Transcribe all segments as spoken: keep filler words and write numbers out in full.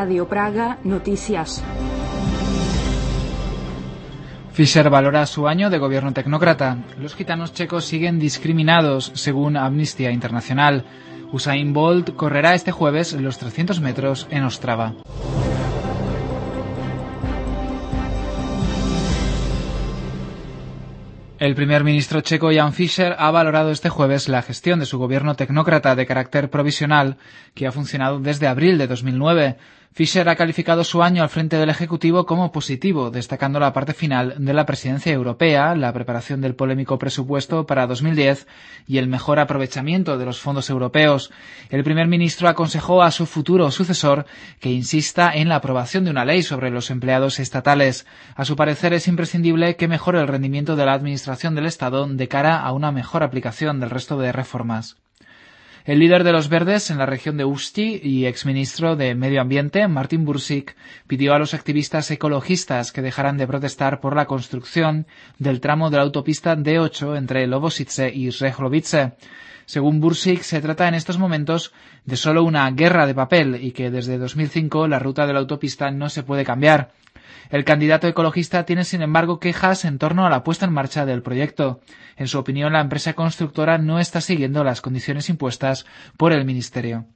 Radio Praga Noticias. Fischer valora su año de gobierno tecnócrata. Los gitanos checos siguen discriminados, según Amnistía Internacional. Usain Bolt correrá este jueves los trescientos metros en Ostrava. El primer ministro checo Jan Fischer ha valorado este jueves la gestión de su gobierno tecnócrata de carácter provisional, que ha funcionado desde abril de dos mil nueve. Fischer ha calificado su año al frente del Ejecutivo como positivo, destacando la parte final de la presidencia europea, la preparación del polémico presupuesto para dos mil diez y el mejor aprovechamiento de los fondos europeos. El primer ministro aconsejó a su futuro sucesor que insista en la aprobación de una ley sobre los empleados estatales. A su parecer, es imprescindible que mejore el rendimiento de la administración del Estado de cara a una mejor aplicación del resto de reformas. El líder de los Verdes en la región de Ústí y exministro de Medio Ambiente, Martin Bursik, pidió a los activistas ecologistas que dejaran de protestar por la construcción del tramo de la autopista D ocho entre Lovosice y Řehlovice. Según Bursik, se trata en estos momentos de solo una guerra de papel y que desde dos mil cinco la ruta de la autopista no se puede cambiar. El candidato ecologista tiene, sin embargo, quejas en torno a la puesta en marcha del proyecto. En su opinión, la empresa constructora no está siguiendo las condiciones impuestas por el Ministerio.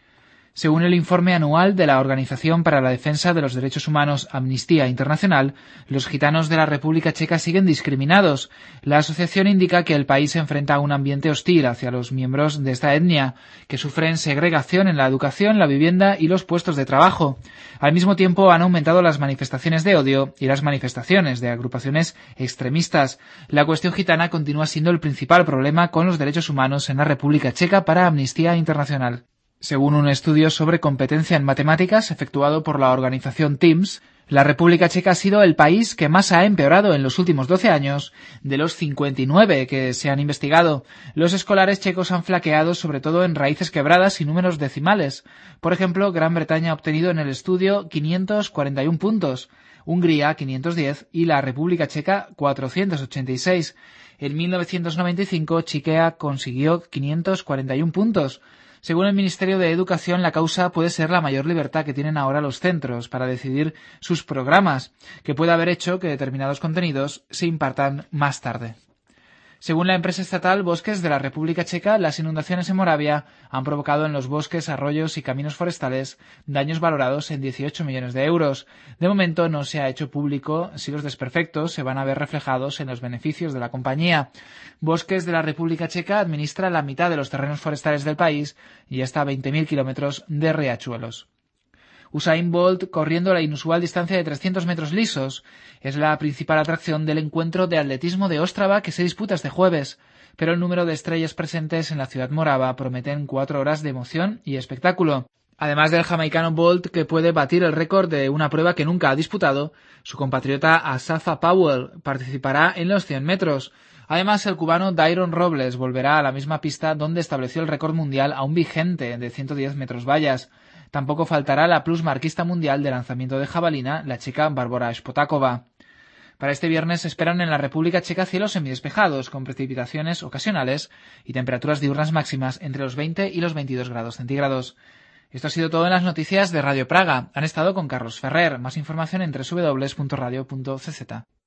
Según el informe anual de la Organización para la Defensa de los Derechos Humanos Amnistía Internacional, los gitanos de la República Checa siguen discriminados. La asociación indica que el país se enfrenta a un ambiente hostil hacia los miembros de esta etnia, que sufren segregación en la educación, la vivienda y los puestos de trabajo. Al mismo tiempo, han aumentado las manifestaciones de odio y las manifestaciones de agrupaciones extremistas. La cuestión gitana continúa siendo el principal problema con los derechos humanos en la República Checa para Amnistía Internacional. Según un estudio sobre competencia en matemáticas efectuado por la organización Teams, la República Checa ha sido el país que más ha empeorado en los últimos doce años de los cincuenta y nueve que se han investigado. Los escolares checos han flaqueado sobre todo en raíces quebradas y números decimales. Por ejemplo, Gran Bretaña ha obtenido en el estudio quinientos cuarenta y uno puntos, Hungría quinientos diez y la República Checa cuatrocientos ochenta y seis. En mil novecientos noventa y cinco, Chequia consiguió quinientos cuarenta y uno puntos. Según el Ministerio de Educación, la causa puede ser la mayor libertad que tienen ahora los centros para decidir sus programas, que puede haber hecho que determinados contenidos se impartan más tarde. Según la empresa estatal Bosques de la República Checa, las inundaciones en Moravia han provocado en los bosques, arroyos y caminos forestales daños valorados en dieciocho millones de euros. De momento no se ha hecho público si los desperfectos se van a ver reflejados en los beneficios de la compañía. Bosques de la República Checa administra la mitad de los terrenos forestales del país y hasta veinte mil kilómetros de riachuelos. Usain Bolt corriendo la inusual distancia de trescientos metros lisos. Es la principal atracción del encuentro de atletismo de Ostrava que se disputa este jueves, pero el número de estrellas presentes en la ciudad morava prometen cuatro horas de emoción y espectáculo. Además del jamaicano Bolt, que puede batir el récord de una prueba que nunca ha disputado, su compatriota Asafa Powell participará en los cien metros. Además, el cubano Dairon Robles volverá a la misma pista donde estableció el récord mundial aún vigente de ciento diez metros vallas. Tampoco faltará la plusmarquista mundial de lanzamiento de jabalina, la checa Barbora Spotakova. Para este viernes se esperan en la República Checa cielos semidespejados, con precipitaciones ocasionales y temperaturas diurnas máximas entre los veinte y los veintidós grados centígrados. Esto ha sido todo en las noticias de Radio Praga. Han estado con Carlos Ferrer. Más información en doble u doble u doble u punto radio punto c z.